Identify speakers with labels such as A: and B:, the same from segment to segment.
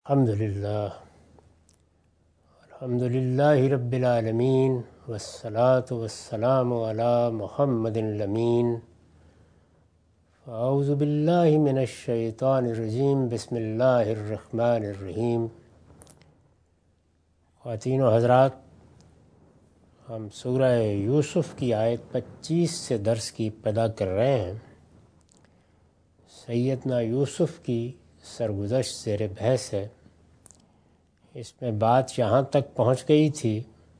A: الحمد للہ رب العالمین والصلاة والسلام علی محمد الامین اعوذ باللہ من الشیطان الرجیم بسم اللہ الرحمن الرحیم۔ خواتین و حضرات، ہم سورہ یوسف کی آیت 25 سے درس کی ابتدا کر رہے ہیں۔ سیدنا یوسف کی سرگزشت زیر بحث ہے۔ اس میں بات یہاں تک پہنچ گئی تھی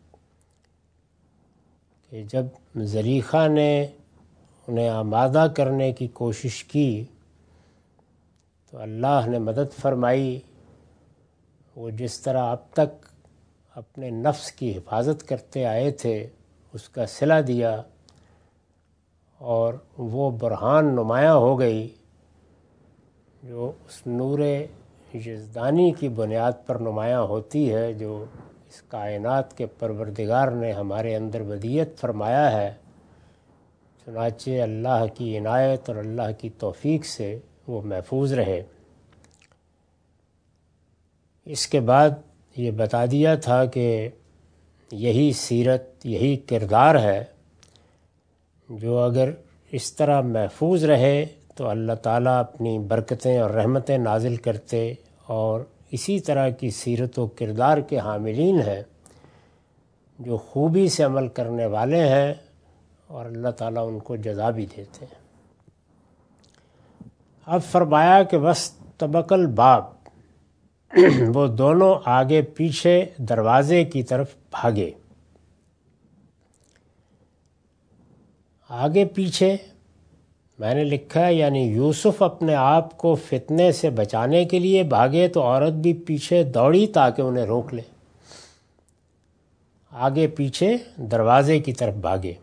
A: کہ جب زلیخا نے انہیں آمادہ کرنے کی کوشش کی تو اللہ نے مدد فرمائی۔ وہ جس طرح اب تک اپنے نفس کی حفاظت کرتے آئے تھے اس کا صلہ دیا اور وہ برہان نمایاں ہو گئی جو اس نور یزدانی کی بنیاد پر نمایاں ہوتی ہے، جو اس کائنات کے پروردگار نے ہمارے اندر ودیعت فرمایا ہے۔ چنانچہ اللہ کی عنایت اور اللہ کی توفیق سے وہ محفوظ رہے۔ اس کے بعد یہ بتا دیا تھا کہ یہی سیرت، یہی کردار ہے جو اگر اس طرح محفوظ رہے تو اللہ تعالیٰ اپنی برکتیں اور رحمتیں نازل کرتے، اور اسی طرح کی سیرت و کردار کے حاملین ہیں جو خوبی سے عمل کرنے والے ہیں، اور اللہ تعالیٰ ان کو جزا بھی دیتے ہیں۔ اب فرمایا کہ وَاسْتَبَقَ الْبَابَ، وہ دونوں آگے پیچھے دروازے کی طرف بھاگے۔ آگے پیچھے میں نے لکھا ہے یعنی یوسف اپنے آپ کو فتنے سے بچانے کے لیے بھاگے تو عورت بھی پیچھے دوڑی تاکہ انہیں روک لے۔ آگے پیچھے دروازے کی طرف بھاگے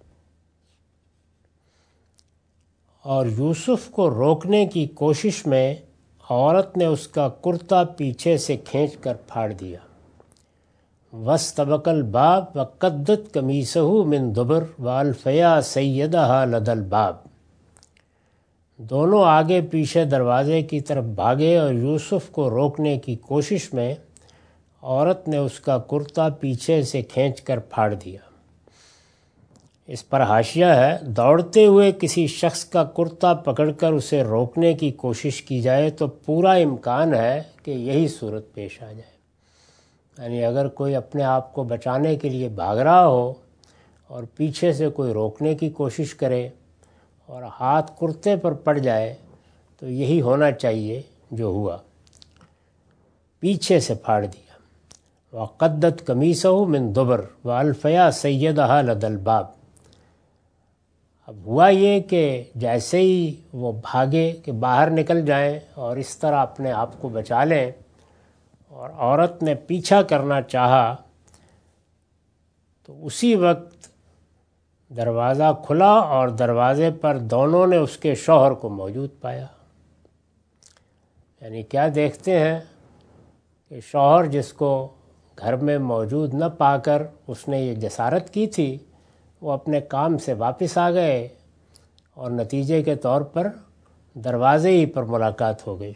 A: اور یوسف کو روکنے کی کوشش میں عورت نے اس کا کرتا پیچھے سے کھینچ کر پھاڑ دیا۔ وَاسْتَبَقَ الْبَابَ وَقَدَّتْ قَمِيصَهُ مِنْ دُبُرٍ وَأَلْفَيَا سَيِّدَهَا لَدَى الْبَابِ۔ دونوں آگے پیچھے دروازے کی طرف بھاگے اور یوسف کو روکنے کی کوشش میں عورت نے اس کا کرتا پیچھے سے کھینچ کر پھاڑ دیا۔ اس پر حاشیہ ہے، دوڑتے ہوئے کسی شخص کا کرتا پکڑ کر اسے روکنے کی کوشش کی جائے تو پورا امکان ہے کہ یہی صورت پیش آ جائے۔ یعنی اگر کوئی اپنے آپ کو بچانے کے لیے بھاگ رہا ہو اور پیچھے سے کوئی روکنے کی کوشش کرے اور ہاتھ کرتے پر پڑ جائے تو یہی ہونا چاہیے جو ہوا، پیچھے سے پھاڑ دیا۔ وَقَدَّتْ قَمِيصَهُ مِنْ دُبُرٍ وَأَلْفَيَا سَيِّدَهَا لَدَى الْبَابِ۔ اب ہوا یہ کہ جیسے ہی وہ بھاگے کہ باہر نکل جائیں اور اس طرح اپنے آپ کو بچا لیں، اور عورت نے پیچھا کرنا چاہا تو اسی وقت دروازہ کھلا اور دروازے پر دونوں نے اس کے شوہر کو موجود پایا۔ یعنی کیا دیکھتے ہیں کہ شوہر جس کو گھر میں موجود نہ پا کر اس نے یہ جسارت کی تھی، وہ اپنے کام سے واپس آ گئے اور نتیجے کے طور پر دروازے ہی پر ملاقات ہو گئی۔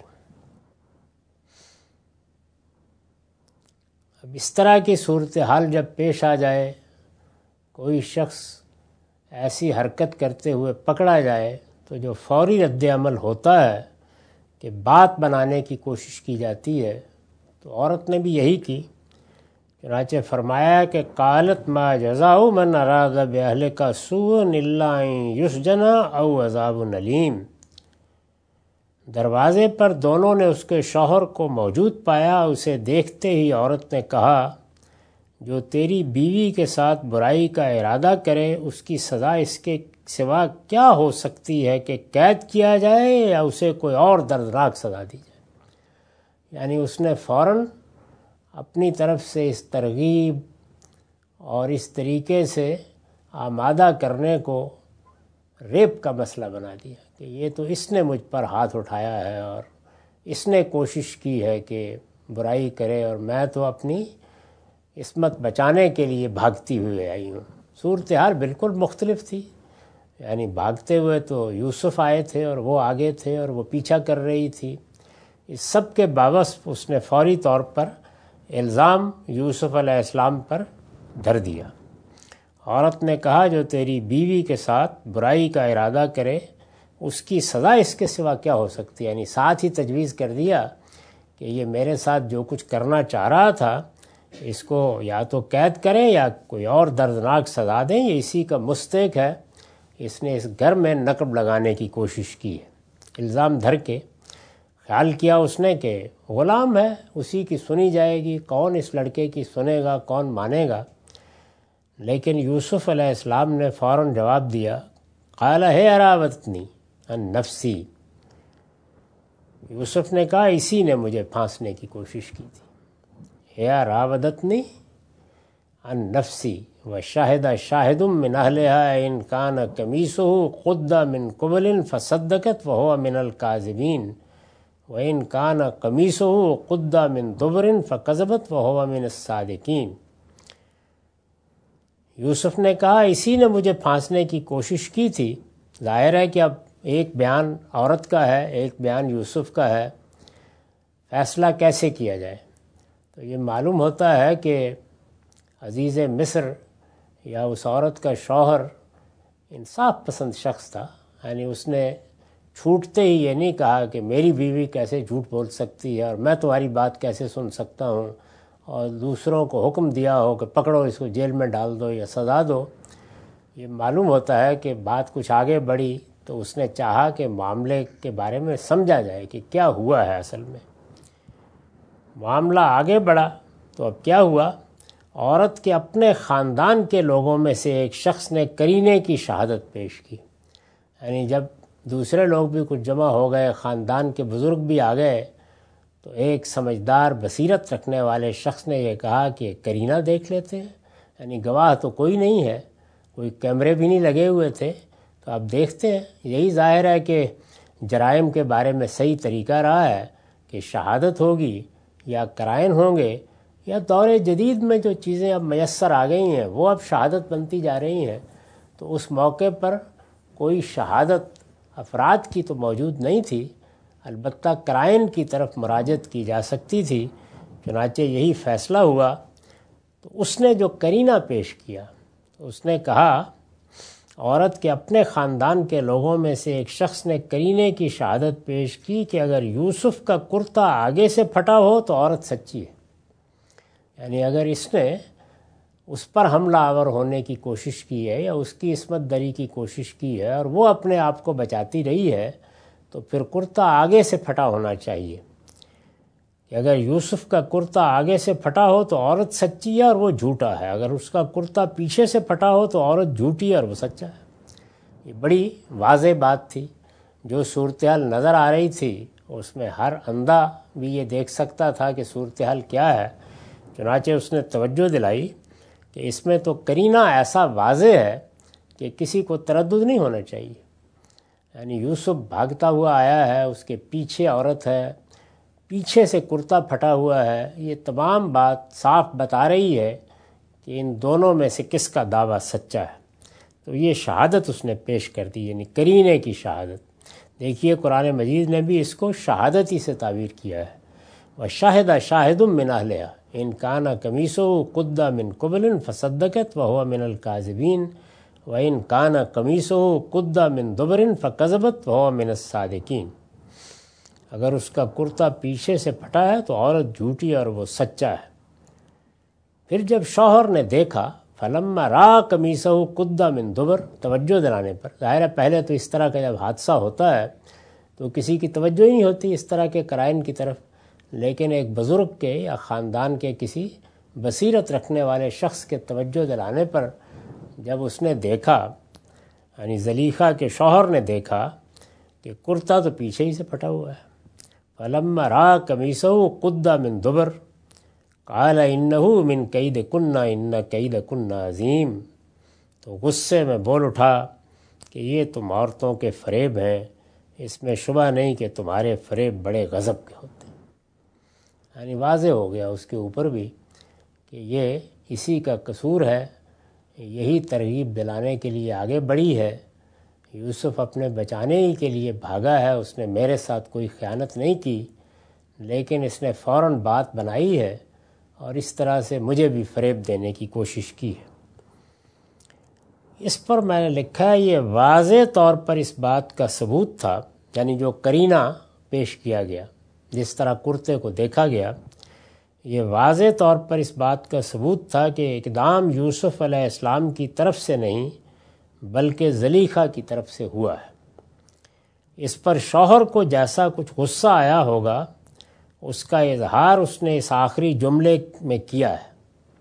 A: اب اس طرح کی صورتحال جب پیش آ جائے، کوئی شخص ایسی حرکت کرتے ہوئے پکڑا جائے تو جو فوری رد عمل ہوتا ہے کہ بات بنانے کی کوشش کی جاتی ہے، تو عورت نے بھی یہی کی۔ چنانچہ فرمایا کہ قالت ما جزاء من اراد باہلک سوءا الا ان یسجن او عذاب الیم۔ دروازے پر دونوں نے اس کے شوہر کو موجود پایا۔ اسے دیکھتے ہی عورت نے کہا، جو تیری بیوی کے ساتھ برائی کا ارادہ کرے اس کی سزا اس کے سوا کیا ہو سکتی ہے کہ قید کیا جائے یا اسے کوئی اور دردناک سزا دی جائے۔ یعنی اس نے فوراً اپنی طرف سے اس ترغیب اور اس طریقے سے آمادہ کرنے کو ریپ کا مسئلہ بنا دیا کہ یہ تو اس نے مجھ پر ہاتھ اٹھایا ہے اور اس نے کوشش کی ہے کہ برائی کرے، اور میں تو اپنی عصمت بچانے کے لیے بھاگتی ہوئے آئی ہوں۔ صورتحال بالکل مختلف تھی۔ یعنی بھاگتے ہوئے تو یوسف آئے تھے اور وہ آگے تھے اور وہ پیچھا کر رہی تھی، اس سب کے باوجود اس نے فوری طور پر الزام یوسف علیہ السلام پر دھر دیا۔ عورت نے کہا جو تیری بیوی کے ساتھ برائی کا ارادہ کرے اس کی سزا اس کے سوا کیا ہو سکتی ہے، یعنی ساتھ ہی تجویز کر دیا کہ یہ میرے ساتھ جو کچھ کرنا چاہ رہا تھا اس کو یا تو قید کریں یا کوئی اور دردناک سزا دیں، یہ اسی کا مستحق ہے، اس نے اس گھر میں نقب لگانے کی کوشش کی ہے۔ الزام دھر کے خیال کیا اس نے کہ غلام ہے، اسی کی سنی جائے گی، کون اس لڑکے کی سنے گا، کون مانے گا۔ لیکن یوسف علیہ السلام نے فوراً جواب دیا، قال ہے راودتنی عن نفسی، یوسف نے کہا اسی نے مجھے پھانسنے کی کوشش کی تھی، ہے راودتنی عن نفسی وشہد شاہد من اہلہا ان کان قمیصہ قد من قبل فصدقت وہو من الکاذبین وَإِنْ كَانَ قَمِيصُهُ قُدَّ مِنْ دُبُرٍ فَكَذَبَتْ وَهُوَ مِنَ الصَّادِقِينَ۔ یوسف نے کہا اسی نے مجھے پھانسنے کی کوشش کی تھی۔ ظاہر ہے کہ اب ایک بیان عورت کا ہے، ایک بیان یوسف کا ہے، فیصلہ کیسے کیا جائے؟ تو یہ معلوم ہوتا ہے کہ عزیز مصر یا اس عورت کا شوہر انصاف پسند شخص تھا، یعنی اس نے چھوٹتے ہی یہ نہیں کہا کہ میری بیوی کیسے جھوٹ بول سکتی ہے اور میں تمہاری بات کیسے سن سکتا ہوں، اور دوسروں کو حکم دیا ہو کہ پکڑو اس کو جیل میں ڈال دو یا سزا دو۔ یہ معلوم ہوتا ہے کہ بات کچھ آگے بڑھی تو اس نے چاہا کہ معاملے کے بارے میں سمجھا جائے کہ کیا ہوا ہے اصل میں۔ معاملہ آگے بڑھا تو اب کیا ہوا، عورت کے اپنے خاندان کے لوگوں میں سے ایک شخص نے قرینے کی شہادت پیش کی، یعنی جب دوسرے لوگ بھی کچھ جمع ہو گئے، خاندان کے بزرگ بھی آ گئے، تو ایک سمجھدار بصیرت رکھنے والے شخص نے یہ کہا کہ قرینہ دیکھ لیتے ہیں، یعنی گواہ تو کوئی نہیں ہے، کوئی کیمرے بھی نہیں لگے ہوئے تھے، تو اب دیکھتے ہیں۔ یہی ظاہر ہے کہ جرائم کے بارے میں صحیح طریقہ رہا ہے کہ شہادت ہوگی یا قرائن ہوں گے، یا دور جدید میں جو چیزیں اب میسر آ گئی ہیں وہ اب شہادت بنتی جا رہی ہیں، تو اس موقع پر کوئی شہادت افراد کی تو موجود نہیں تھی، البتہ قرائن کی طرف مراجعت کی جا سکتی تھی۔ چنانچہ یہی فیصلہ ہوا۔ تو اس نے جو قرینہ پیش کیا، تو اس نے کہا عورت کے اپنے خاندان کے لوگوں میں سے ایک شخص نے قرینے کی شہادت پیش کی کہ اگر یوسف کا کرتا آگے سے پھٹا ہو تو عورت سچی ہے، یعنی اگر اس نے اس پر حملہ آور ہونے کی کوشش کی ہے یا اس کی عصمت دری کی کوشش کی ہے اور وہ اپنے آپ کو بچاتی رہی ہے، تو پھر کرتا آگے سے پھٹا ہونا چاہیے کہ اگر یوسف کا کرتا آگے سے پھٹا ہو تو عورت سچی ہے اور وہ جھوٹا ہے، اگر اس کا کرتا پیچھے سے پھٹا ہو تو عورت جھوٹی ہے اور وہ سچا ہے۔ یہ بڑی واضح بات تھی، جو صورتحال نظر آ رہی تھی اس میں ہر اندھا بھی یہ دیکھ سکتا تھا کہ صورتحال کیا ہے۔ چنانچہ اس نے توجہ دلائی کہ اس میں تو قرینہ ایسا واضح ہے کہ کسی کو تردد نہیں ہونا چاہیے، یعنی یوسف بھاگتا ہوا آیا ہے، اس کے پیچھے عورت ہے، پیچھے سے کرتا پھٹا ہوا ہے، یہ تمام بات صاف بتا رہی ہے کہ ان دونوں میں سے کس کا دعویٰ سچا ہے۔ تو یہ شہادت اس نے پیش کر دی، یعنی قرینے کی شہادت۔ دیکھیے قرآن مجید نے بھی اس کو شہادت ہی سے تعبیر کیا ہے، وَشَهِدَ شَاهِدٌ مِّنْ أَهْلِهَا إِنْ كَانَ قَمِيصُهُ قُدَّ مِنْ قُبُلٍ فَصَدَّقَتْ وَهُوَ مِنَ الْكَاذِبِينَ وَإِنْ كَانَ قَمِيصُهُ قُدَّ مِنْ دُبُرٍ فَكَذَبَتْ وَهُوَ مِنَ الصَّادِقِينَ۔ اگر اس کا کرتا پیچھے سے پھٹا ہے تو عورت جھوٹی اور وہ سچا ہے۔ پھر جب شوہر نے دیکھا فَلَمَّا رَأَىٰ قَمِيصَهُ قُدَّ مِنْ دُبُرٍ، توجہ دلانے پر، ظاہر ہے پہلے تو اس طرح کا جب حادثہ ہوتا ہے تو کسی کی توجہ ہی نہیں ہوتی اس طرح کے قرائن کی طرف، لیکن ایک بزرگ کے یا خاندان کے کسی بصیرت رکھنے والے شخص کے توجہ دلانے پر جب اس نے دیکھا، یعنی زلیخا کے شوہر نے دیکھا کہ کرتا تو پیچھے ہی سے پھٹا ہوا ہے، فَلَمَّا رَأَىٰ قَمِيصَهُ قُدَّ مِنْ دُبُرٍ قَالَ إِنَّهُ مِنْ كَيْدِكُنَّ إِنَّ كَيْدَكُنَّ عَظِيمٌ، تو غصے میں بول اٹھا کہ یہ تم عورتوں کے فریب ہیں، اس میں شبہ نہیں کہ تمہارے فریب بڑے غضب کے ہوتے ہیں۔ یعنی واضح ہو گیا اس کے اوپر بھی کہ یہ اسی کا قصور ہے، یہی ترغیب دلانے کے لیے آگے بڑھی ہے۔ یوسف اپنے بچانے ہی کے لیے بھاگا ہے، اس نے میرے ساتھ کوئی خیانت نہیں کی، لیکن اس نے فوراً بات بنائی ہے اور اس طرح سے مجھے بھی فریب دینے کی کوشش کی ہے۔ اس پر میں نے لکھا ہے یہ واضح طور پر اس بات کا ثبوت تھا، یعنی جو قرینہ پیش کیا گیا، جس طرح کرتے کو دیکھا گیا، یہ واضح طور پر اس بات کا ثبوت تھا کہ اقدام یوسف علیہ السلام کی طرف سے نہیں بلکہ زلیخا کی طرف سے ہوا ہے۔ اس پر شوہر کو جیسا کچھ غصہ آیا ہوگا اس کا اظہار اس نے اس آخری جملے میں کیا ہے۔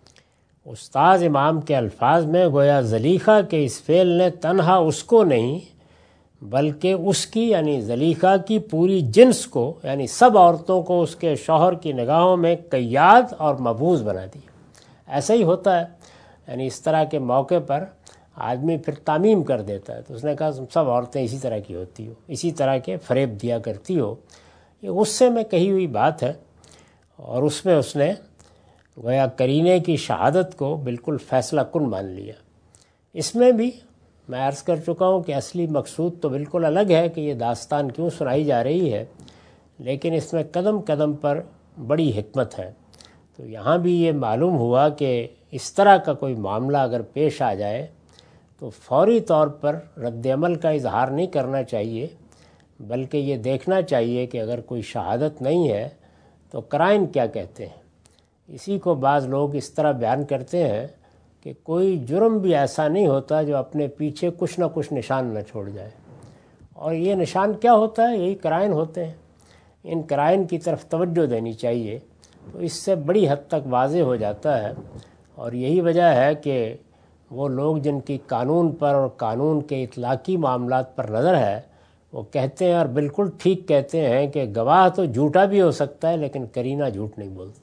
A: استاذ امام کے الفاظ میں گویا زلیخا کے اس فعل نے تنہا اس کو نہیں بلکہ اس کی یعنی زلیخا کی پوری جنس کو یعنی سب عورتوں کو اس کے شوہر کی نگاہوں میں قیاد اور مبعوض بنا دیا۔ ایسا ہی ہوتا ہے، یعنی اس طرح کے موقع پر آدمی پھر تعمیم کر دیتا ہے۔ تو اس نے کہا تم سب عورتیں اسی طرح کی ہوتی ہو، اسی طرح کے فریب دیا کرتی ہو۔ یہ غصے میں کہی ہوئی بات ہے، اور اس میں اس نے گویا کرینے کی شہادت کو بالکل فیصلہ کن مان لیا۔ اس میں بھی میں عرض کر چکا ہوں کہ اصلی مقصود تو بالکل الگ ہے کہ یہ داستان کیوں سنائی جا رہی ہے، لیکن اس میں قدم قدم پر بڑی حکمت ہے۔ تو یہاں بھی یہ معلوم ہوا کہ اس طرح کا کوئی معاملہ اگر پیش آ جائے تو فوری طور پر رد عمل کا اظہار نہیں کرنا چاہیے، بلکہ یہ دیکھنا چاہیے کہ اگر کوئی شہادت نہیں ہے تو قرائن کیا کہتے ہیں۔ اسی کو بعض لوگ اس طرح بیان کرتے ہیں کہ کوئی جرم بھی ایسا نہیں ہوتا جو اپنے پیچھے کچھ نہ کچھ نشان نہ چھوڑ جائے، اور یہ نشان کیا ہوتا ہے؟ یہی قرائن ہوتے ہیں۔ ان قرائن کی طرف توجہ دینی چاہیے، تو اس سے بڑی حد تک واضح ہو جاتا ہے۔ اور یہی وجہ ہے کہ وہ لوگ جن کی قانون پر اور قانون کے اطلاقی معاملات پر نظر ہے، وہ کہتے ہیں اور بالکل ٹھیک کہتے ہیں کہ گواہ تو جھوٹا بھی ہو سکتا ہے لیکن قرینہ جھوٹ نہیں بولتا،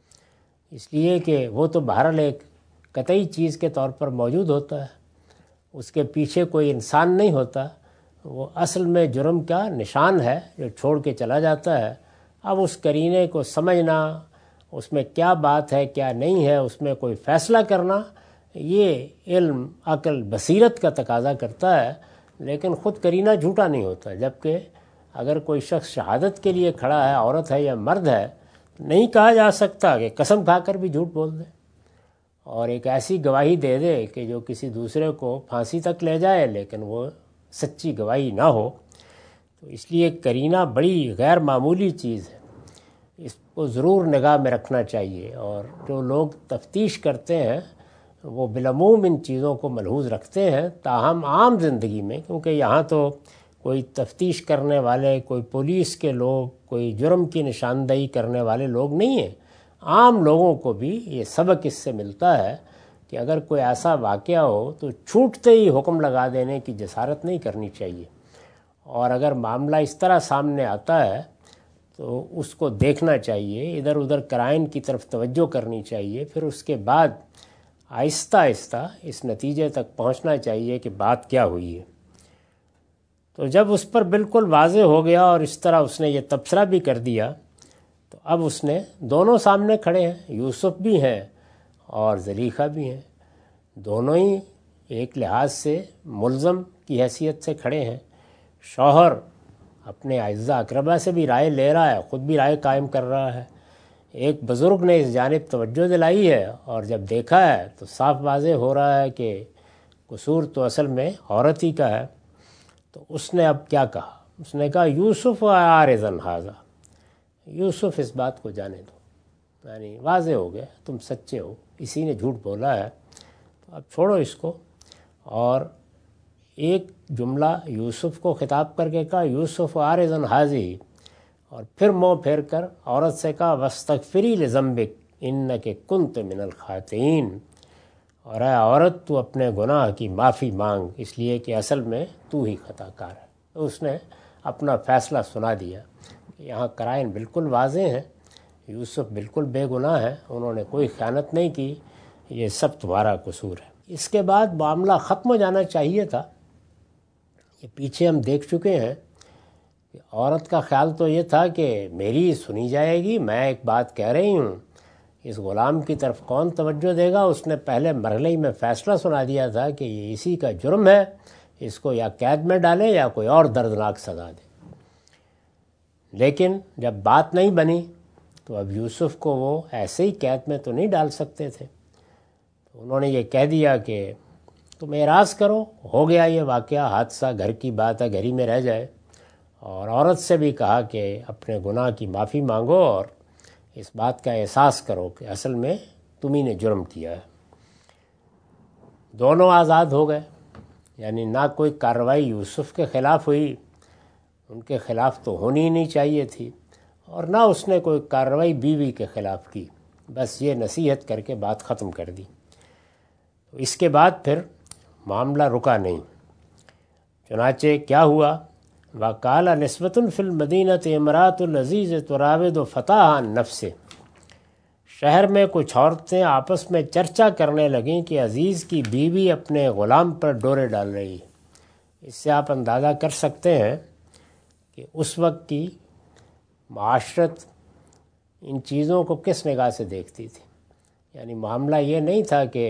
A: اس لیے کہ وہ تو بہرحال ایک قطعی چیز کے طور پر موجود ہوتا ہے، اس کے پیچھے کوئی انسان نہیں ہوتا، وہ اصل میں جرم کا نشان ہے جو چھوڑ کے چلا جاتا ہے۔ اب اس قرینے کو سمجھنا، اس میں کیا بات ہے کیا نہیں ہے، اس میں کوئی فیصلہ کرنا، یہ علم، عقل، بصیرت کا تقاضا کرتا ہے، لیکن خود قرینہ جھوٹا نہیں ہوتا۔ جبکہ اگر کوئی شخص شہادت کے لیے کھڑا ہے، عورت ہے یا مرد ہے، نہیں کہا جا سکتا کہ قسم کھا کر بھی جھوٹ بول دے اور ایک ایسی گواہی دے دے کہ جو کسی دوسرے کو پھانسی تک لے جائے لیکن وہ سچی گواہی نہ ہو۔ تو اس لیے قرینہ بڑی غیر معمولی چیز ہے، اس کو ضرور نگاہ میں رکھنا چاہیے، اور جو لوگ تفتیش کرتے ہیں وہ بالعموم ان چیزوں کو ملحوظ رکھتے ہیں۔ تاہم عام زندگی میں، کیونکہ یہاں تو کوئی تفتیش کرنے والے، کوئی پولیس کے لوگ، کوئی جرم کی نشاندہی کرنے والے لوگ نہیں ہیں، عام لوگوں کو بھی یہ سبق اس سے ملتا ہے کہ اگر کوئی ایسا واقعہ ہو تو چھوٹتے ہی حکم لگا دینے کی جسارت نہیں کرنی چاہیے، اور اگر معاملہ اس طرح سامنے آتا ہے تو اس کو دیکھنا چاہیے، ادھر ادھر قرائن کی طرف توجہ کرنی چاہیے، پھر اس کے بعد آہستہ آہستہ اس نتیجے تک پہنچنا چاہیے کہ بات کیا ہوئی ہے۔ تو جب اس پر بالکل واضح ہو گیا اور اس طرح اس نے یہ تبصرہ بھی کر دیا، تو اب اس نے دونوں سامنے کھڑے ہیں، یوسف بھی ہیں اور زلیخا بھی ہیں، دونوں ہی ایک لحاظ سے ملزم کی حیثیت سے کھڑے ہیں۔ شوہر اپنے اعزہ اقربا سے بھی رائے لے رہا ہے، خود بھی رائے قائم کر رہا ہے، ایک بزرگ نے اس جانب توجہ دلائی ہے، اور جب دیکھا ہے تو صاف واضح ہو رہا ہے کہ قصور تو اصل میں عورت ہی کا ہے۔ تو اس نے اب کیا کہا؟ اس نے کہا یوسف عارضاً ھذا، یوسف اس بات کو جانے دو، یعنی واضح ہو گیا تم سچے ہو، اسی نے جھوٹ بولا ہے، تو اب چھوڑو اس کو۔ اور ایک جملہ یوسف کو خطاب کر کے کہا یوسف عارضاً ھذہ، اور پھر منہ پھیر کر عورت سے کہا واستغفری لذنبک انک کنت من الخاطئین، اور اے عورت تو اپنے گناہ کی معافی مانگ، اس لیے کہ اصل میں تو ہی خطا کار ہے۔ تو اس نے اپنا فیصلہ سنا دیا۔ یہاں قرائن بالکل واضح ہیں، یوسف بالکل بے گناہ ہیں، انہوں نے کوئی خیانت نہیں کی، یہ سب تمہارا قصور ہے۔ اس کے بعد معاملہ ختم ہو جانا چاہیے تھا۔ یہ پیچھے ہم دیکھ چکے ہیں کہ عورت کا خیال تو یہ تھا کہ میری سنی جائے گی، میں ایک بات کہہ رہی ہوں، اس غلام کی طرف کون توجہ دے گا۔ اس نے پہلے مرحلے میں فیصلہ سنا دیا تھا کہ یہ اسی کا جرم ہے، اس کو یا قید میں ڈالیں یا کوئی اور دردناک سزا دے۔ لیکن جب بات نہیں بنی تو اب یوسف کو وہ ایسے ہی قید میں تو نہیں ڈال سکتے تھے، تو انہوں نے یہ کہہ دیا کہ تم اعراض کرو، ہو گیا یہ واقعہ، حادثہ، گھر کی بات ہے، گھر ہی میں رہ جائے، اور عورت سے بھی کہا کہ اپنے گناہ کی معافی مانگو اور اس بات کا احساس کرو کہ اصل میں تمہیں نے جرم کیا ہے۔ دونوں آزاد ہو گئے، یعنی نہ کوئی کارروائی یوسف کے خلاف ہوئی، ان کے خلاف تو ہونی ہی نہیں چاہیے تھی، اور نہ اس نے کوئی کارروائی بیوی کے خلاف کی، بس یہ نصیحت کر کے بات ختم کر دی۔ تو اس کے بعد پھر معاملہ رکا نہیں، چنانچہ کیا ہوا، وَقَالَ نِسْوَةٌ فِي الْمَدِينَةِ امْرَأَةُ الْعَزِيزِ تُرَاوِدُ فَتَاهَا عَن نَفْسِهِ، شہر میں کچھ عورتیں آپس میں چرچا کرنے لگیں کہ عزیز کی بیوی اپنے غلام پر ڈورے ڈال رہی ہے۔ اس سے آپ اندازہ کر سکتے ہیں کہ اس وقت کی معاشرت ان چیزوں کو کس نگاہ سے دیکھتی تھی۔ یعنی معاملہ یہ نہیں تھا کہ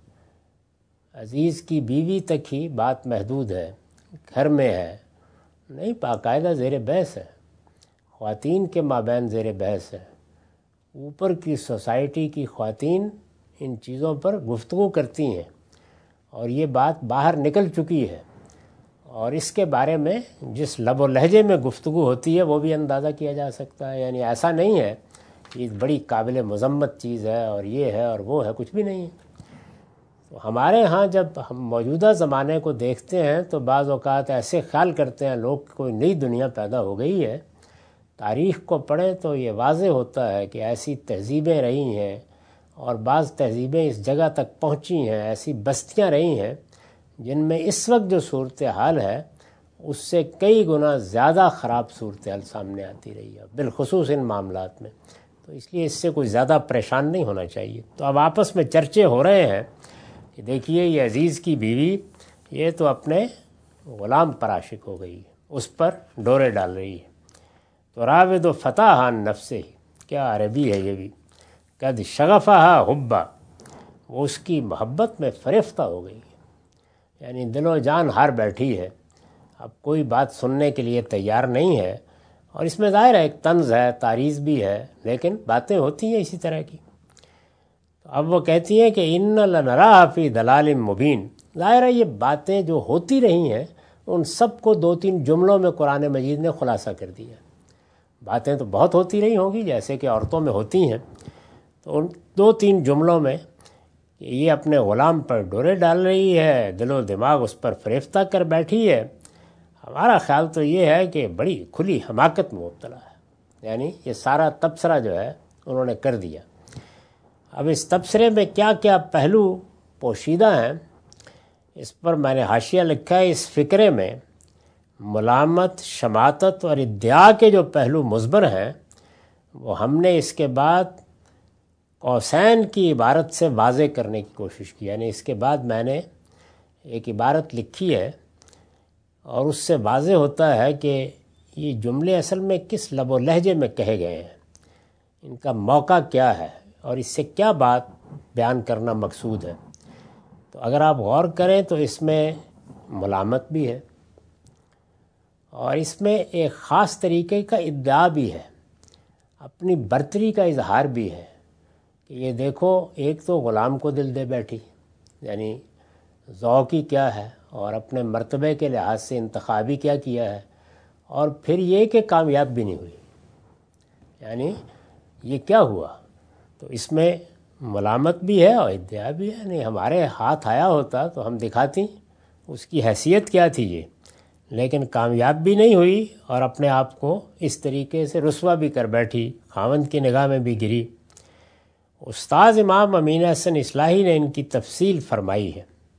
A: عزیز کی بیوی تک ہی بات محدود ہے، گھر میں ہے، نہیں، باقاعدہ زیر بحث ہے، خواتین کے مابین زیر بحث ہے، اوپر کی سوسائٹی کی خواتین ان چیزوں پر گفتگو کرتی ہیں، اور یہ بات باہر نکل چکی ہے، اور اس کے بارے میں جس لب و لہجے میں گفتگو ہوتی ہے وہ بھی اندازہ کیا جا سکتا ہے۔ یعنی ایسا نہیں ہے کہ بڑی قابل مذمت چیز ہے اور یہ ہے اور وہ ہے، کچھ بھی نہیں ہے۔ تو ہمارے ہاں جب ہم موجودہ زمانے کو دیکھتے ہیں تو بعض اوقات ایسے خیال کرتے ہیں لوگ کوئی نئی دنیا پیدا ہو گئی ہے۔ تاریخ کو پڑھیں تو یہ واضح ہوتا ہے کہ ایسی تہذیبیں رہی ہیں، اور بعض تہذیبیں اس جگہ تک پہنچی ہیں، ایسی بستیاں رہی ہیں جن میں اس وقت جو صورتحال ہے اس سے کئی گنا زیادہ خراب صورتحال سامنے آتی رہی ہے، بالخصوص ان معاملات میں۔ تو اس لیے اس سے کوئی زیادہ پریشان نہیں ہونا چاہیے۔ تو اب آپس میں چرچے ہو رہے ہیں کہ دیکھیے یہ عزیز کی بیوی یہ تو اپنے غلام پر عاشق ہو گئی ہے، اس پر ڈورے ڈال رہی ہے۔ تو راود و فتح عن نفسہ، کیا عربی ہے یہ بھی، قد شغفہا حبا، وہ اس کی محبت میں فریفتہ ہو گئی ہے، یعنی دل و جان ہار بیٹھی ہے، اب کوئی بات سننے کے لیے تیار نہیں ہے۔ اور اس میں ظاہر ہے ایک طنز ہے، تعریض بھی ہے، لیکن باتیں ہوتی ہیں اسی طرح کی۔ تو اب وہ کہتی ہیں کہ ان لنراہ فی ضلال مبین، ظاہر ہے یہ باتیں جو ہوتی رہی ہیں ان سب کو دو تین جملوں میں قرآن مجید نے خلاصہ کر دیا۔ باتیں تو بہت ہوتی رہی ہوں گی جیسے کہ عورتوں میں ہوتی ہیں، تو ان دو تین جملوں میں کہ یہ اپنے غلام پر ڈورے ڈال رہی ہے، دل و دماغ اس پر فریفتہ کر بیٹھی ہے، ہمارا خیال تو یہ ہے کہ بڑی کھلی حماقت میں مبتلا ہے۔ یعنی یہ سارا تبصرہ جو ہے انہوں نے کر دیا۔ اب اس تبصرے میں کیا کیا پہلو پوشیدہ ہیں اس پر میں نے حاشیہ لکھا ہے۔ اس فقرے میں ملامت، شماتت اور ادعا کے جو پہلو مثبر ہیں وہ ہم نے اس کے بعد قوسین کی عبارت سے واضح کرنے کی کوشش کی۔ یعنی اس کے بعد میں نے ایک عبارت لکھی ہے اور اس سے واضح ہوتا ہے کہ یہ جملے اصل میں کس لب و لہجے میں کہے گئے ہیں، ان کا موقع کیا ہے اور اس سے کیا بات بیان کرنا مقصود ہے۔ تو اگر آپ غور کریں تو اس میں ملامت بھی ہے، اور اس میں ایک خاص طریقے کا ادعا بھی ہے، اپنی برتری کا اظہار بھی ہے کہ یہ دیکھو ایک تو غلام کو دل دے بیٹھی، یعنی ذوقی کیا ہے اور اپنے مرتبے کے لحاظ سے انتخابی کیا کیا ہے، اور پھر یہ کہ کامیاب بھی نہیں ہوئی، یعنی یہ کیا ہوا۔ تو اس میں ملامت بھی ہے اور ادعا بھی ہے، نہیں ہمارے ہاتھ آیا ہوتا تو ہم دکھاتی اس کی حیثیت کیا تھی یہ، لیکن کامیاب بھی نہیں ہوئی اور اپنے آپ کو اس طریقے سے رسوا بھی کر بیٹھی، خاوند کی نگاہ میں بھی گری۔ استاذ امام امین احسن اصلاحی نے ان کی تفصیل فرمائی ہے۔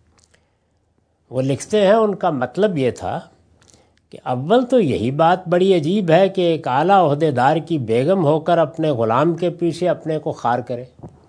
A: وہ لکھتے ہیں ان کا مطلب یہ تھا کہ اول تو یہی بات بڑی عجیب ہے کہ ایک اعلیٰ عہدے دار کی بیگم ہو کر اپنے غلام کے پیچھے اپنے کو خار کرے،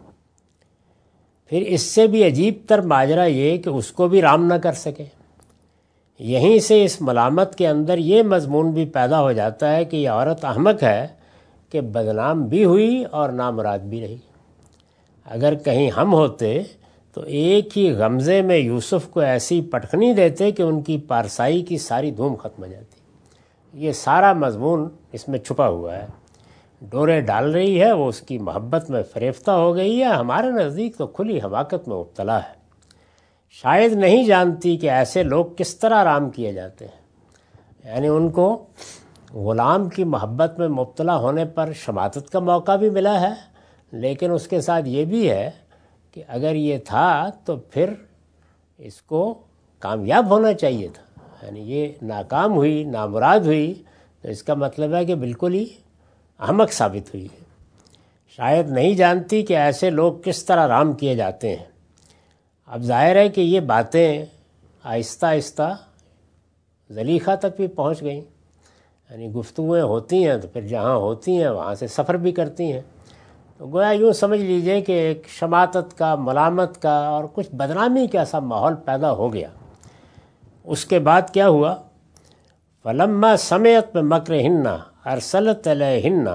A: پھر اس سے بھی عجیب تر ماجرا یہ کہ اس کو بھی رام نہ کر سکے۔ یہیں سے اس ملامت کے اندر یہ مضمون بھی پیدا ہو جاتا ہے کہ یہ عورت احمق ہے کہ بدنام بھی ہوئی اور نامراد بھی رہی۔ اگر کہیں ہم ہوتے تو ایک ہی غمزے میں یوسف کو ایسی پٹخنی دیتے کہ ان کی پارسائی کی ساری دھوم ختم ہو جاتی۔ یہ سارا مضمون اس میں چھپا ہوا ہے۔ ڈورے ڈال رہی ہے، وہ اس کی محبت میں فریفتہ ہو گئی ہے، ہمارے نزدیک تو کھلی حماقت میں مبتلا ہے۔ شاید نہیں جانتی کہ ایسے لوگ کس طرح آرام کیے جاتے ہیں، یعنی ان کو غلام کی محبت میں مبتلا ہونے پر شماتت کا موقع بھی ملا ہے، لیکن اس کے ساتھ یہ بھی ہے کہ اگر یہ تھا تو پھر اس کو کامیاب ہونا چاہیے تھا، یعنی یہ ناکام ہوئی، نامراد ہوئی، تو اس کا مطلب ہے کہ بالکل ہی احمق ثابت ہوئی ہے۔ شاید نہیں جانتی کہ ایسے لوگ کس طرح آرام کیے جاتے ہیں۔ اب ظاہر ہے کہ یہ باتیں آہستہ آہستہ زلیخا تک بھی پہنچ گئیں، یعنی گفتگویں ہوتی ہیں تو پھر جہاں ہوتی ہیں وہاں سے سفر بھی کرتی ہیں، تو گویا یوں سمجھ لیجئے کہ ایک شماتت کا، ملامت کا اور کچھ بدنامی کا ایسا ماحول پیدا ہو گیا۔ اس کے بعد کیا ہوا؟ فلما سمعت بمکرہن ارسلت الیہن،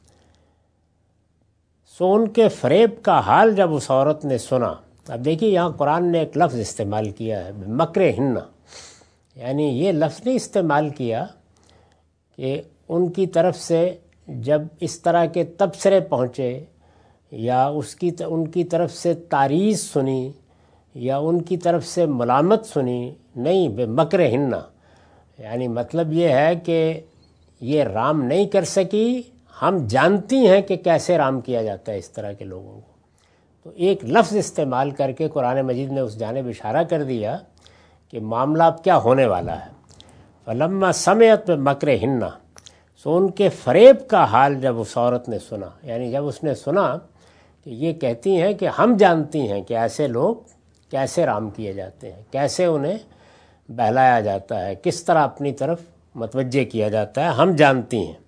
A: سو ان کے فریب کا حال جب اس عورت نے سنا۔ اب دیکھیے یہاں قرآن نے ایک لفظ استعمال کیا ہے بمکرہن، یعنی یہ لفظ نہیں استعمال کیا کہ ان کی طرف سے جب اس طرح کے تبصرے پہنچے یا ان کی طرف سے تعریض سنی یا ان کی طرف سے ملامت سنی، نہیں، بمکرہن، یعنی مطلب یہ ہے کہ یہ رام نہیں کر سکی، ہم جانتی ہیں کہ کیسے رام کیا جاتا ہے اس طرح کے لوگوں کو۔ تو ایک لفظ استعمال کر کے قرآن مجید نے اس جانب اشارہ کر دیا کہ معاملہ اب کیا ہونے والا ہے۔ فلما سمعت بمکرہن، سو ان کے فریب کا حال جب اس عورت نے سنا، یعنی جب اس نے سنا کہ یہ کہتی ہیں کہ ہم جانتی ہیں کہ ایسے لوگ کیسے رام کیے جاتے ہیں، کیسے انہیں بہلایا جاتا ہے، کس طرح اپنی طرف متوجہ کیا جاتا ہے، ہم جانتی ہیں۔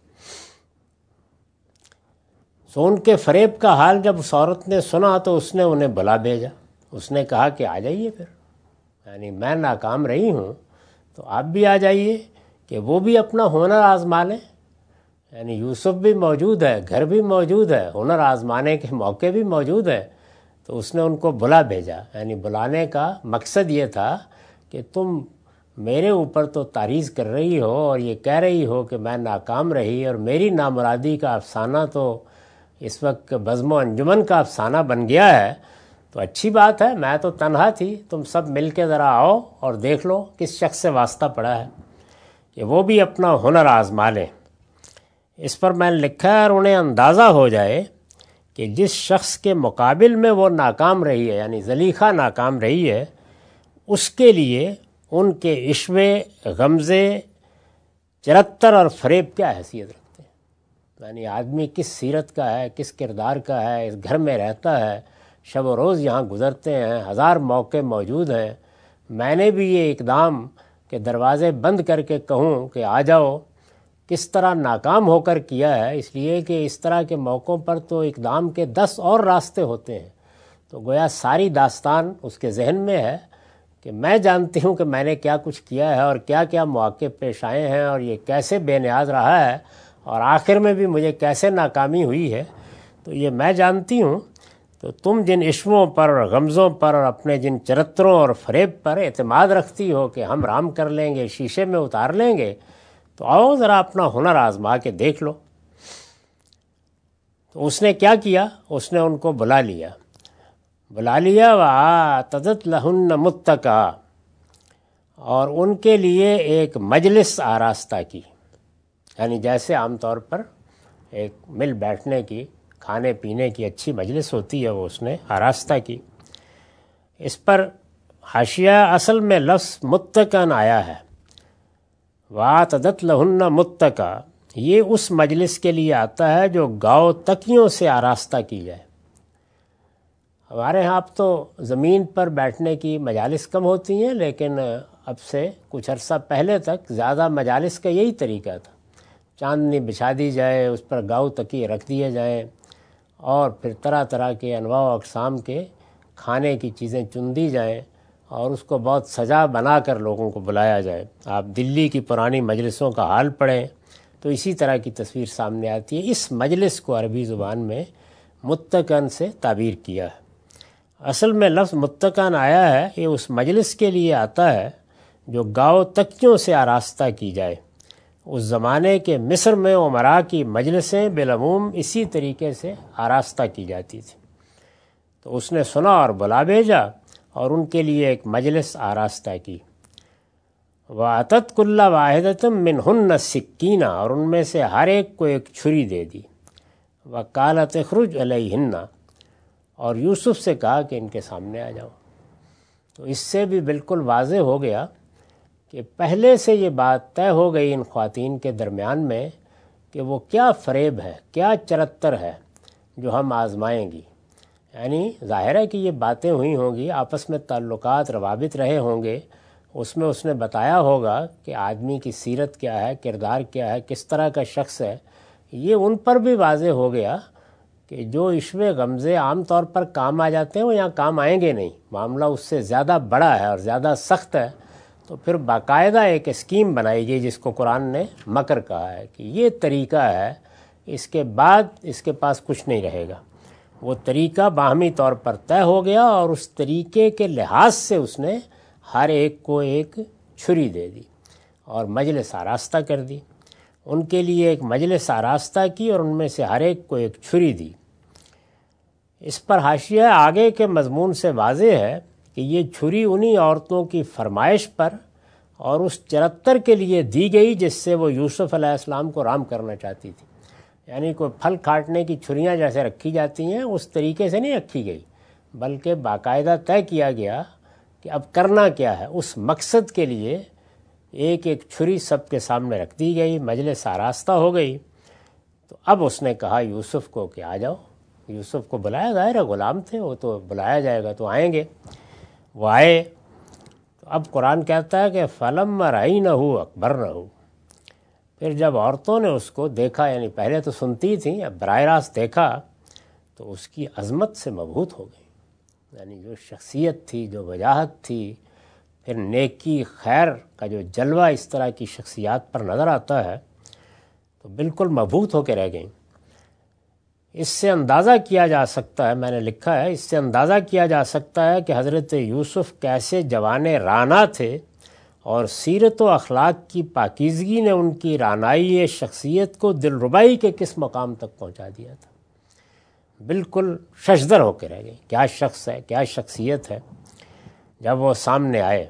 A: سو ان کے فریب کا حال جب اس عورت نے سنا تو اس نے انہیں بلا بھیجا، اس نے کہا کہ آ جائیے پھر، یعنی میں ناکام رہی ہوں تو آپ بھی آ جائیے کہ وہ بھی اپنا ہنر آزما لیں، یعنی یوسف بھی موجود ہے، گھر بھی موجود ہے، ہنر آزمانے کے موقع بھی موجود ہے، تو اس نے ان کو بلا بھیجا۔ یعنی بلانے کا مقصد یہ تھا کہ تم میرے اوپر تو تعریض کر رہی ہو اور یہ کہہ رہی ہو کہ میں ناکام رہی، اور میری نامرادی کا افسانہ تو اس وقت بزم و انجمن کا افسانہ بن گیا ہے، تو اچھی بات ہے، میں تو تنہا تھی، تم سب مل کے ذرا آؤ اور دیکھ لو کس شخص سے واسطہ پڑا ہے کہ وہ بھی اپنا ہنر آزما لیں۔ اس پر میں نے لکھا ہے اور انہیں اندازہ ہو جائے کہ جس شخص کے مقابل میں وہ ناکام رہی ہے، یعنی زلیخا ناکام رہی ہے، اس کے لیے ان کے عشوے، غمزے، چرتر اور فریب کیا حیثیت رکھتے ہیں۔ یعنی آدمی کس سیرت کا ہے، کس کردار کا ہے، اس گھر میں رہتا ہے، شب و روز یہاں گزرتے ہیں، ہزار موقع موجود ہیں، میں نے بھی یہ اقدام کہ دروازے بند کر کے کہوں کہ آ جاؤ، کس طرح ناکام ہو کر کیا ہے، اس لیے کہ اس طرح کے موقعوں پر تو اقدام کے 10 اور راستے ہوتے ہیں۔ تو گویا ساری داستان اس کے ذہن میں ہے کہ میں جانتی ہوں کہ میں نے کیا کچھ کیا ہے اور کیا کیا مواقع پیش آئے ہیں اور یہ کیسے بے نیاز رہا ہے اور آخر میں بھی مجھے کیسے ناکامی ہوئی ہے، تو یہ میں جانتی ہوں۔ تو تم جن عشووں پر اور غمزوں پر اور اپنے جن چرتروں اور فریب پر اعتماد رکھتی ہو کہ ہم رام کر لیں گے، شیشے میں اتار لیں گے، تو آؤ ذرا اپنا ہنر آزما کے دیکھ لو۔ تو اس نے کیا کیا؟ اس نے ان کو بلا لیا وَآتَدَتْ لَهُنَّ مُتَّكَأً، اور ان کے لیے ایک مجلس آراستہ کی، یعنی جیسے عام طور پر ایک مل بیٹھنے کی، کھانے پینے کی اچھی مجلس ہوتی ہے، وہ اس نے آراستہ کی۔ اس پر حاشیہ اصل میں لفظ متکئن آیا ہے، وَآتَدَتْ لَهُنَّ مُتَّكَأً، یہ اس مجلس کے لیے آتا ہے جو گاؤ تکیوں سے آراستہ کی جائے۔ ہمارے ہاں اب تو زمین پر بیٹھنے کی مجالس کم ہوتی ہیں، لیکن اب سے کچھ عرصہ پہلے تک زیادہ مجالس کا یہی طریقہ تھا، چاندنی بچھا دی جائے، اس پر گاؤ تکیے رکھ دیے جائیں اور پھر طرح طرح کے انواع و اقسام کے کھانے کی چیزیں چن دی جائیں اور اس کو بہت سجا بنا کر لوگوں کو بلایا جائے۔ آپ دلی کی پرانی مجلسوں کا حال پڑھیں تو اسی طرح کی تصویر سامنے آتی ہے۔ اس مجلس کو عربی زبان میں متکئن سے تعبیر کیا ہے۔ اصل میں لفظ متکئن آیا ہے، یہ اس مجلس کے لیے آتا ہے جو گاؤ تکیوں سے آراستہ کی جائے، اس زمانے کے مصر میں امراء کی مجلسیں بالعموم اسی طریقے سے آراستہ کی جاتی تھیں۔ تو اس نے سنا اور بلا بھیجا اور ان کے لیے ایک مجلس آراستہ کی۔ وَأَتَتْ كُلَّ وَاحِدَةٍ مِّنْهُنَّ السِّكِّينَ، اور ان میں سے ہر ایک کو ایک چھری دے دی۔ وَقَالَتْ اخْرُجْ عَلَيْهِنَّ، اور یوسف سے کہا کہ ان کے سامنے آ جاؤ۔ تو اس سے بھی بالکل واضح ہو گیا کہ پہلے سے یہ بات طے ہو گئی ان خواتین کے درمیان میں کہ وہ کیا فریب ہے، کیا چرتر ہے جو ہم آزمائیں گی۔ یعنی ظاہر ہے کہ یہ باتیں ہوئی ہوں گی، آپس میں تعلقات روابط رہے ہوں گے، اس میں اس نے بتایا ہوگا کہ آدمی کی سیرت کیا ہے، کردار کیا ہے، کس طرح کا شخص ہے۔ یہ ان پر بھی واضح ہو گیا کہ جو عشوے غمزے عام طور پر کام آ جاتے ہیں وہ یہاں کام آئیں گے نہیں، معاملہ اس سے زیادہ بڑا ہے اور زیادہ سخت ہے۔ تو پھر باقاعدہ ایک اسکیم بنائی گئی جس کو قرآن نے مکر کہا ہے کہ یہ طریقہ ہے، اس کے بعد اس کے پاس کچھ نہیں رہے گا۔ وہ طریقہ باہمی طور پر طے ہو گیا اور اس طریقے کے لحاظ سے اس نے ہر ایک کو ایک چھری دے دی اور مجلس آراستہ کر دی۔ ان کے لیے ایک مجلس آراستہ کی اور ان میں سے ہر ایک کو ایک چھری دی۔ اس پر حاشیہ آگے کے مضمون سے واضح ہے کہ یہ چھری انہی عورتوں کی فرمائش پر اور اس چرتر کے لیے دی گئی جس سے وہ یوسف علیہ السلام کو رام کرنا چاہتی تھی۔ یعنی کوئی پھل کاٹنے کی چھریاں جیسے رکھی جاتی ہیں اس طریقے سے نہیں رکھی گئی، بلکہ باقاعدہ طے کیا گیا کہ اب کرنا کیا ہے۔ اس مقصد کے لیے ایک ایک چھری سب کے سامنے رکھ دی گئی، مجلس آراستہ ہو گئی۔ تو اب اس نے کہا یوسف کو کہ آ جاؤ۔ یوسف کو بلایا، ظاہر ہے غلام تھے وہ، تو بلایا جائے گا تو آئیں گے۔ وہ آئے تو اب قرآن کہتا ہے کہ فَلَمَّا رَأَيْنَهُ أَكْبَرْنَهُ، پھر جب عورتوں نے اس کو دیکھا، یعنی پہلے تو سنتی تھیں، اب براہ راست دیکھا تو اس کی عظمت سے مبہوت ہو گئی۔ یعنی جو شخصیت تھی، جو وجاہت تھی، پھر نیکی خیر کا جو جلوہ اس طرح کی شخصیات پر نظر آتا ہے تو بالکل مبہوت ہو کے رہ گئیں۔ اس سے اندازہ کیا جا سکتا ہے، میں نے لکھا ہے، اس سے اندازہ کیا جا سکتا ہے کہ حضرت یوسف کیسے جوان رانا تھے اور سیرت و اخلاق کی پاکیزگی نے ان کی رانائی شخصیت کو دلربائی کے کس مقام تک پہنچا دیا تھا۔ بالکل ششدر ہو کے رہ گئی، کیا شخص ہے، کیا شخصیت ہے۔ جب وہ سامنے آئے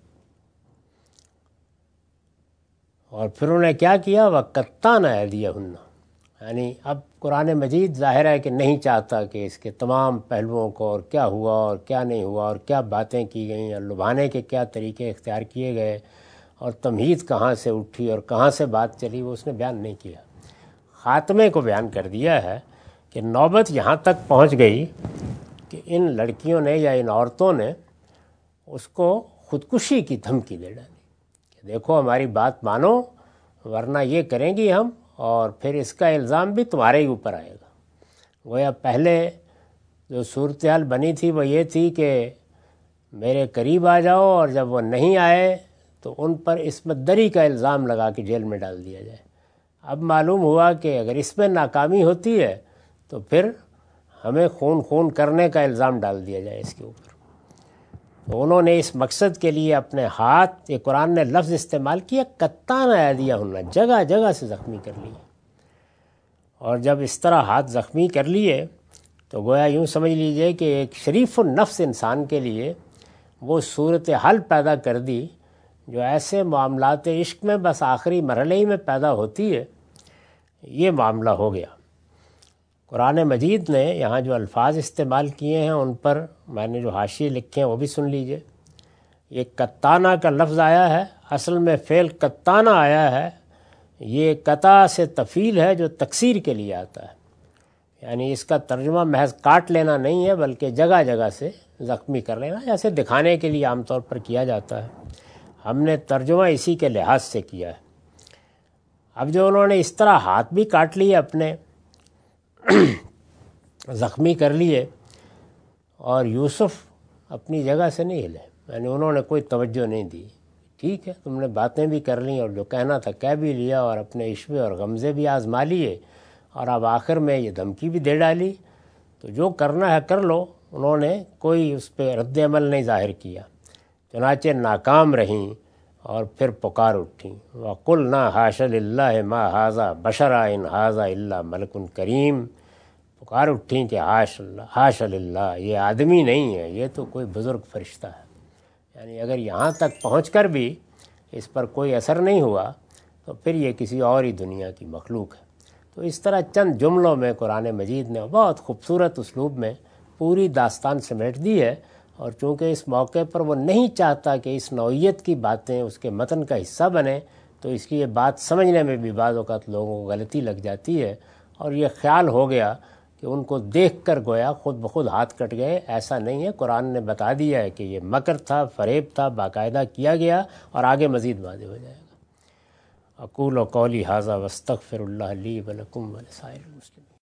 A: اور پھر انہوں نے کیا کیا، وَقَطَّعْنَ أَيْدِيَهُنَّ، یعنی اب قرآن مجید ظاہر ہے کہ نہیں چاہتا کہ اس کے تمام پہلوؤں کو اور کیا ہوا اور کیا نہیں ہوا اور کیا باتیں کی گئیں اور لبھانے کے کیا طریقے اختیار کیے گئے اور تمہید کہاں سے اٹھی اور کہاں سے بات چلی، وہ اس نے بیان نہیں کیا۔ خاتمے کو بیان کر دیا ہے کہ نوبت یہاں تک پہنچ گئی کہ ان لڑکیوں نے یا ان عورتوں نے اس کو خودکشی کی دھمکی دے ڈالی کہ دیکھو ہماری بات مانو ورنہ یہ کریں گی ہم، اور پھر اس کا الزام بھی تمہارے ہی اوپر آئے گا۔ گویا پہلے جو صورتحال بنی تھی وہ یہ تھی کہ میرے قریب آ جاؤ، اور جب وہ نہیں آئے تو ان پر عصمت دری کا الزام لگا کے جیل میں ڈال دیا جائے۔ اب معلوم ہوا کہ اگر اس میں ناکامی ہوتی ہے تو پھر ہمیں خون کرنے کا الزام ڈال دیا جائے اس کے اوپر۔ تو انہوں نے اس مقصد کے لیے اپنے ہاتھ، یہ قرآن نے لفظ استعمال کیا قطعن ایدیہن، جگہ جگہ سے زخمی کر لیے۔ اور جب اس طرح ہاتھ زخمی کر لیے تو گویا یوں سمجھ لیجئے کہ ایک شریف النفس انسان کے لیے وہ صورتحال پیدا کر دی جو ایسے معاملات عشق میں بس آخری مرحلے ہی میں پیدا ہوتی ہے۔ یہ معاملہ ہو گیا۔ قرآن مجید نے یہاں جو الفاظ استعمال کیے ہیں ان پر میں نے جو حاشیے لکھے ہیں وہ بھی سن لیجئے۔ یہ قطانہ کا لفظ آیا ہے، اصل میں فعل قطانہ آیا ہے، یہ قطع سے تفعیل ہے جو تکسیر کے لیے آتا ہے۔ یعنی اس کا ترجمہ محض کاٹ لینا نہیں ہے بلکہ جگہ جگہ سے زخمی کر لینا، جیسے دکھانے کے لیے عام طور پر کیا جاتا ہے۔ ہم نے ترجمہ اسی کے لحاظ سے کیا ہے۔ اب جو انہوں نے اس طرح ہاتھ بھی کاٹ لیے اپنے، زخمی کر لیے، اور یوسف اپنی جگہ سے نہیں ہلے، یعنی انہوں نے کوئی توجہ نہیں دی۔ ٹھیک ہے، تم نے باتیں بھی کر لیں اور جو کہنا تھا کہہ بھی لیا اور اپنے عشوے اور غمزے بھی آزما لیے، اور اب آخر میں یہ دھمکی بھی دے ڈالی، تو جو کرنا ہے کر لو۔ انہوں نے کوئی اس پہ رد عمل نہیں ظاہر کیا، چنانچہ ناکام رہیں اور پھر پکار اٹھیں، وَقُلْنَا حَاشَ لِلَّهِ مَا هَٰذَا بَشَرًا إِنْ هَٰذَا إِلَّا مَلَكٌ کریم، پکار اٹھیں کہ حاش للہ، یہ آدمی نہیں ہے، یہ تو کوئی بزرگ فرشتہ ہے۔ یعنی اگر یہاں تک پہنچ کر بھی اس پر کوئی اثر نہیں ہوا تو پھر یہ کسی اور ہی دنیا کی مخلوق ہے۔ تو اس طرح چند جملوں میں قرآن مجید نے بہت خوبصورت اسلوب میں پوری داستان سمیٹ دی ہے، اور چونکہ اس موقع پر وہ نہیں چاہتا کہ اس نوعیت کی باتیں اس کے متن کا حصہ بنیں، تو اس کی یہ بات سمجھنے میں بھی بعض اوقات لوگوں کو غلطی لگ جاتی ہے، اور یہ خیال ہو گیا کہ ان کو دیکھ کر گویا خود بخود ہاتھ کٹ گئے۔ ایسا نہیں ہے، قرآن نے بتا دیا ہے کہ یہ مکر تھا، فریب تھا، باقاعدہ کیا گیا، اور آگے مزید واضح ہو جائے گا۔ اقول قولی ھذا واستغفر اللہ لی ولکم ولسائر المسلمین۔